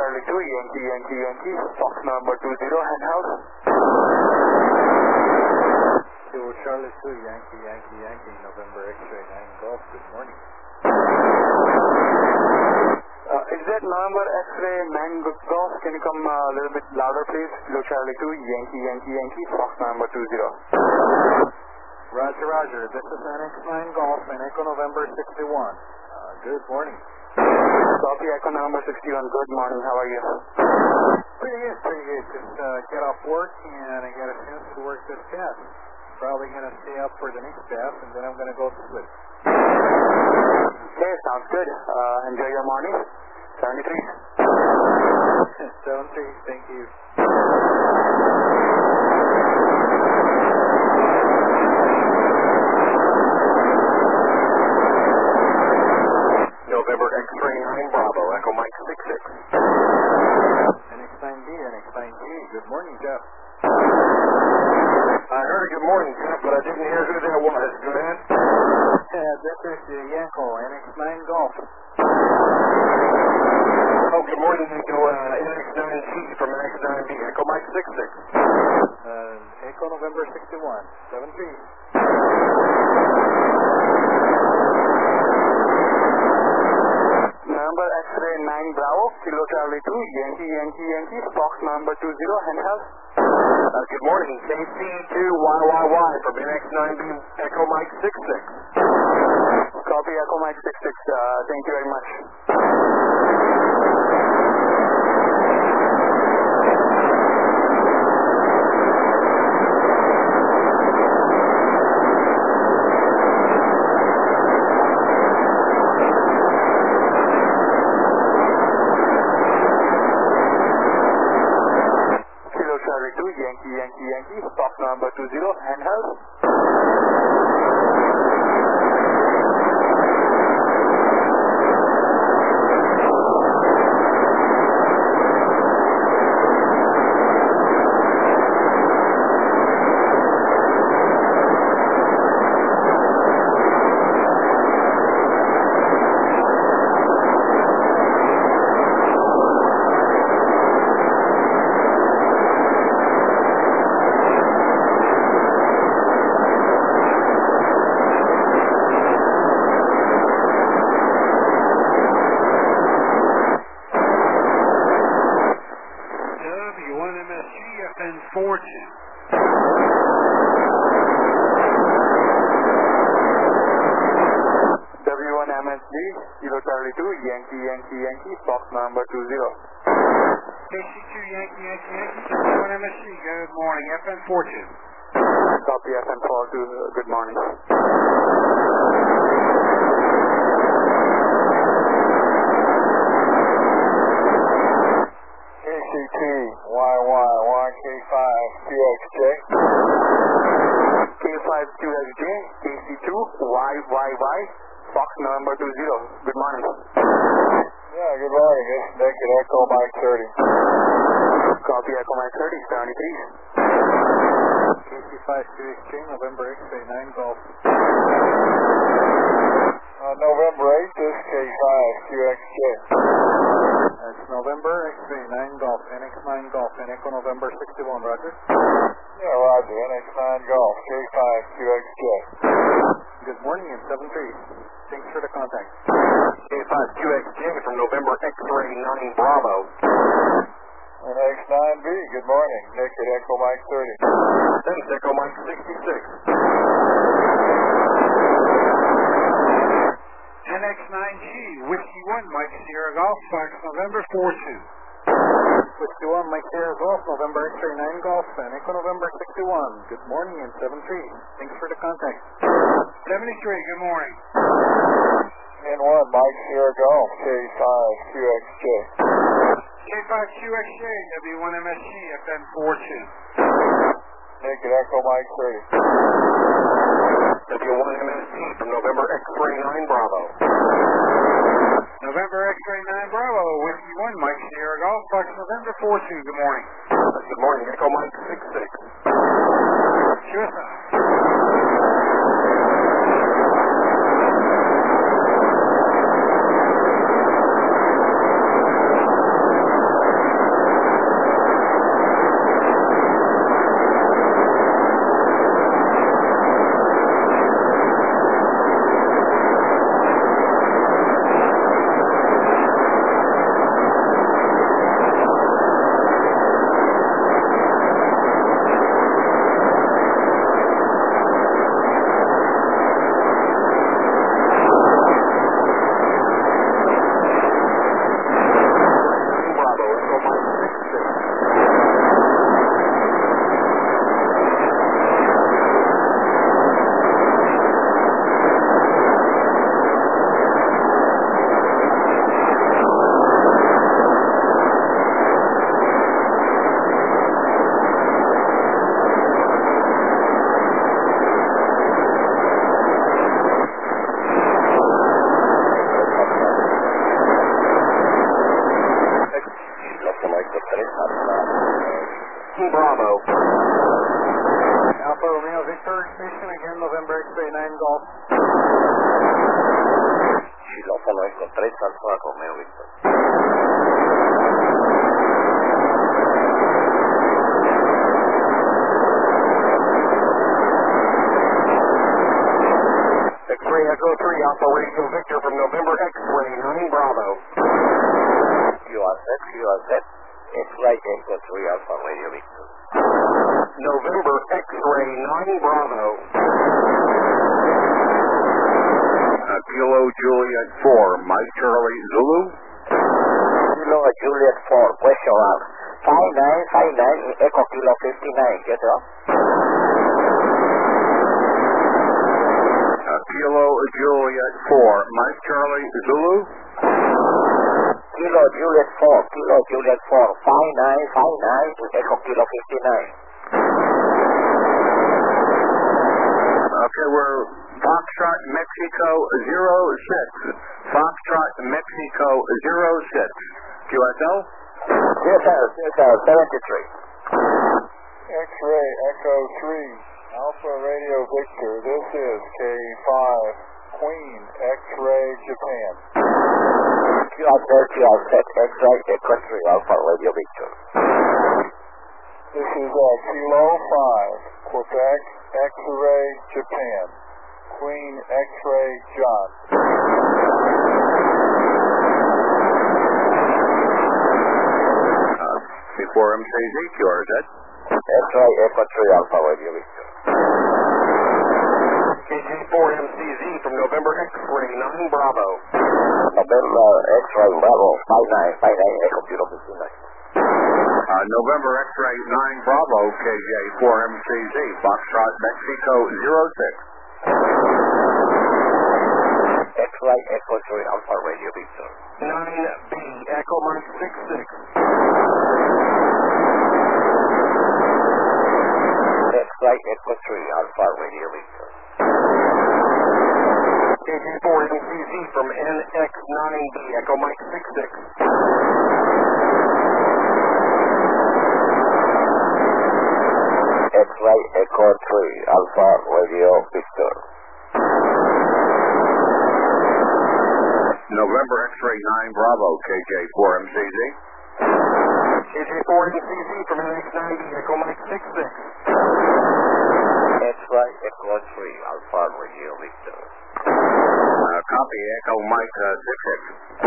Charlie 2, Yankee, Yankee, Yankee, Fox number 20, handheld. Kilo Charlie 2, Yankee, Yankee, Yankee, November X-ray 9 Golf, good morning. Is that November X-ray 9 Golf? Can you come a little bit louder, please? Kilo Charlie 2, Yankee, Yankee, Yankee, Fox number 20. Roger, Roger. This is NX9 Golf and Echo November 61. Good morning. Copy Echo number 61. Good morning. How are you? Pretty good, pretty good. Just get off work and I got a chance to work this pass. Probably going to stay up for the next pass and then I'm going to go to sleep. Okay, sounds good. Enjoy your morning. 73. 73, thank you. November X-ray 9 Bravo, Echo Mike 66. NX9B, NX9G, good morning, Jeff. I heard a good morning, Jeff, but I didn't hear who that was. Go ahead. This is Yanko, NX9 Golf. Oh, good morning, Echo. NX9G from NX9B, Echo Mike 66. Echo November 61, 73. Number X-ray 9 Bravo, Kilo Charlie 2, Yankee, Yankee, Yankee, Fox number 20, handheld. Good morning, KC2YYY from NX9B, Echo Mike 66. Copy Echo Mike 66. Thank you very much. Yankee, Yankee, Yankee, Fox number 20, handheld. W1MSG, Kilo Charlie 2, Yankee, Yankee, Yankee, Fox number 20. KC2 Yankee, Yankee, Yankee, W1MSG, good morning, FN42. Copy FN42, good morning. KC2 YY1K5 QXJ. K5QXJ, KC2 YYY, Fox number 20. Good morning. Yeah, good morning. This is Nick at Echo Mike 30. Copy Echo Mike 30, 73. KC5QXJ, November X-ray 9 Golf. November 8th, this is K5QXJ. That's November X-ray 9 Golf, NX9 Golf, and Echo November 61, Roger. Yeah, Roger, NX9 Golf, K5QXJ. Good morning, and 73. Thanks for the contact. K5QXJ from November X-ray 9 Bravo. NX9B, good morning. Nick at Echo Mike 30. Thanks, Echo Mike 66. NX9G, Whiskey 1, Mike Sierra Golf, Fox November 42. Whiskey 1, Mike Sierra Golf, November X-ray 9 Golf, and Echo November 61. Good morning, and 73. Thanks for the contact. 73, good morning. N1, Mike Sierra Golf, K5QXJ. K5QXJ, W1MSG, FN42. Nick at Echo Mike 30. W1MSG from November X-ray 9 Bravo. November X-ray 9 Bravo, Whiskey 1, Mike Sierra Golf, Fox November 42. Good morning. Good morning, Echo Mike 66. Sure, sir. Bravo. Alpha Romeo Victor, station again, November X-ray 9 Golf. Xilófono Eco 3 Alfa Romeo Victor. X-ray Echo 3 Alpha Radio Victor from November X-ray 9 Bravo. You are set. X-ray Echo 3 Alpha Radio Victor. November X-ray 9 Bravo. Kilo Juliet 4, Mike Charlie Zulu. Kilo Juliet 4, question out. 5959 Echo Kilo 59, get up. Kilo Juliet 4, Mike Charlie Zulu. Kilo Juliet 4, 5959 Echo Kilo 59. Okay, we're Foxtrot Mexico 06. Foxtrot Mexico 06. QSL? Yes, sir, 73. X-ray Echo 3, Alpha Radio Victor. This is K5, Queen X-ray Japan. You are set. X-ray Echo 3 Alpha Radio Victor. This is Kilo 5, Quebec X-ray Japan. Queen X-ray John. Before MCZ, QRZ. X-ray Echo 3 Alpha Radio Victor. KJ4MCZ from November X-ray 9 Bravo. November X-ray Bravo 5959 Echo Kilo 59. November X-ray 9 Bravo, KJ4MCZ, Foxtrot Mexico 06. X-ray Echo 3 Alpha Radio Victor. 9B Echo Mike 66. X-ray Echo 3 Alpha Radio Victor. KJ4MCZ from NX9B Echo Mike 66. X-ray Echo 3 Alpha Radio Victor. November X-ray 9 Bravo, KJ4MCZ. KJ4MCZ from NX9B Echo Mike 66. X-ray Echo 3 Alpha Radio Victor. Copy, Echo Mike 66.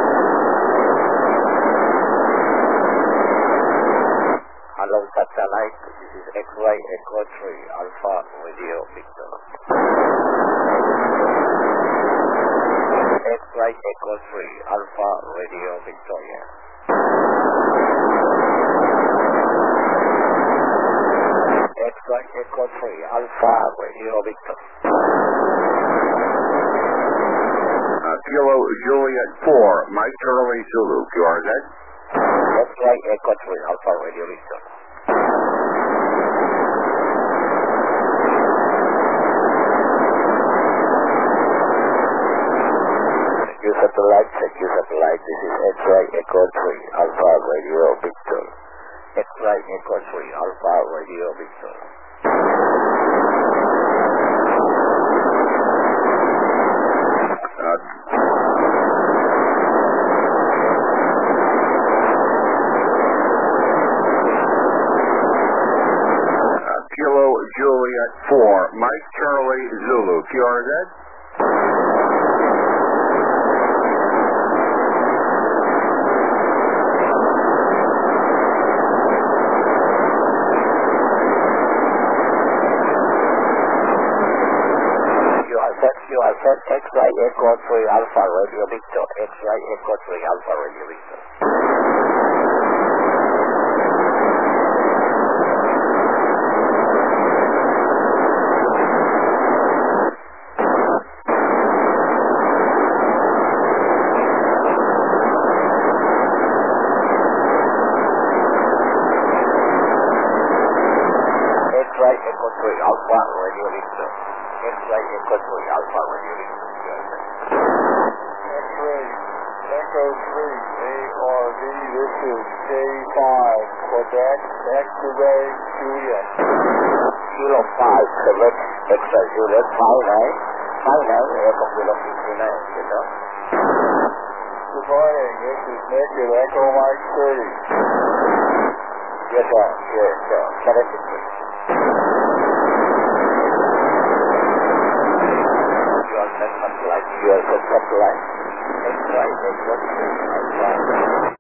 Hello satellite, this is X-ray Echo 3 Alpha Radio Victor. X-ray Echo 3 Alpha Radio Victoria. X-ray Echo 3 Alpha Radio Victor. Kilo Juliet 4, Mike Charlie Zulu, QRZ. X-ray Echo 3 Alpha Radio Victor. Secure satellite, this is X-ray Echo 3 Alpha Radio Victor. X-ray Echo 3 Alpha Radio Victor. Kilo Juliet 4, Mike Charlie Zulu, QRZ. You are set X-ray Echo 3 Alpha Radio Victor. X-ray Echo 3 Alpha Radio Victor. X-ray Echo 3 Alpha Radio Victor. X-ray Echo 3 Alpha Radio Victor. X-ray Echo Echo 3, ARV, this is J5, Quebec, X-ray, Juliet. Kilo 5, 7, X-ray, Juliet, 59, Echo Kilo 59, you know. Good morning, this is Nick at Echo Mike 30. Yes, sir, 73. You are set satellite, X-ray, Echo 3, Alpha.